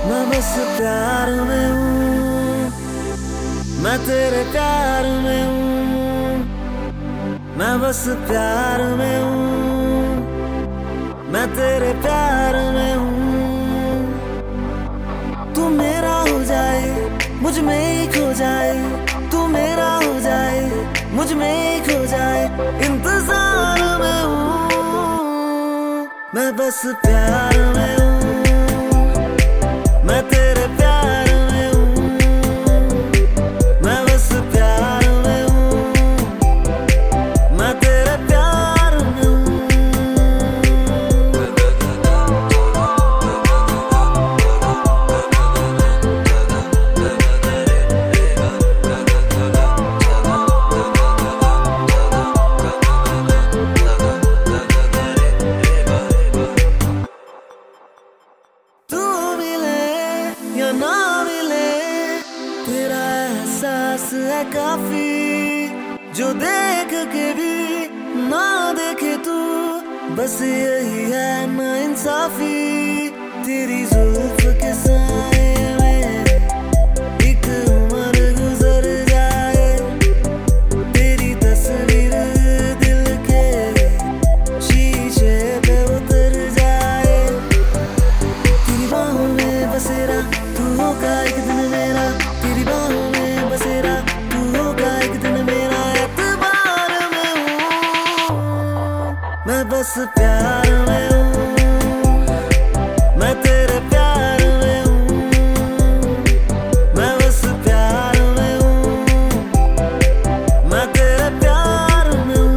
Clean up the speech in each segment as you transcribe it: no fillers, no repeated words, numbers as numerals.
मैं बस प्यार में हूँ, मैं तेरे प्यार में हूँ। मैं बस प्यार में हूँ, मैं तेरे प्यार में हूँ। तू मेरा हो जाए, मुझ में ही खो जाए। तू मेरा हो जाए, मुझ में ही खो जाए। इंतजार में हूँ, मैं बस प्यार में हूँ, मैं तेरे प्यार में हूँ। मैं बस प्यार में हूँ, मैं तेरे प्यार में हूँ। तू मिले या ना मिले, तेरा एहसास है काफी। जो देख के भी ना देखे तू, बस यही है ना इंसाफी। तेरी जुल्फ के साए में एक उम्र गुजर जाए। तेरी तस्वीर दिल के शीशे पे उतर जाए। तेरी बाहों में बसेरा तू होगा एक दिन मेरा। तेरी बाहों में बसेरा तू होगा एक दिन मेरा। एतबार में हूँ, मैं बस प्यार में हूँ, मैं तेरे प्यार में हूँ। मैं बस प्यार में हूँ, मैं तेरे प्यार में हूँ।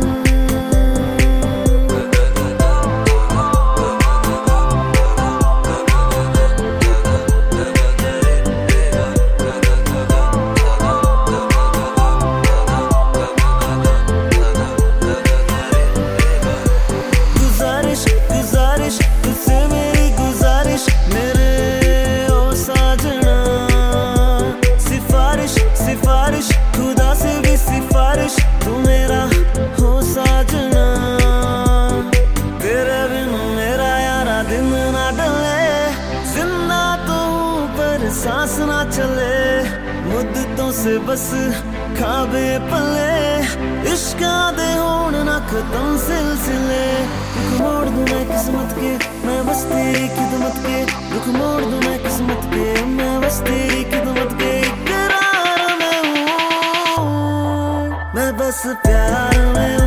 गुजारिश गुजारिश तुझसे मेरी गुजारिश, मेरे ओ साजना। सिफारिश सिफारिश खुदा से भी सिफारिश, तू मेरा हो साजना। तेरे बिन मेरा यारा दिन ना डले। जिंदा तो हूँ पर सांस ना चले। मुद्दतों से बस खाबे पले। इश्का दे होण ना खत्म सिलसिले। रुख मोड़ दूं मैं किस्मत के, मैं बस तेरी खिदमत के। रुख मोड़ दूं मैं किस्मत के, मैं बस तेरी खिदमत के। इकरार में हूँ, मैं बस प्यार में हूँ।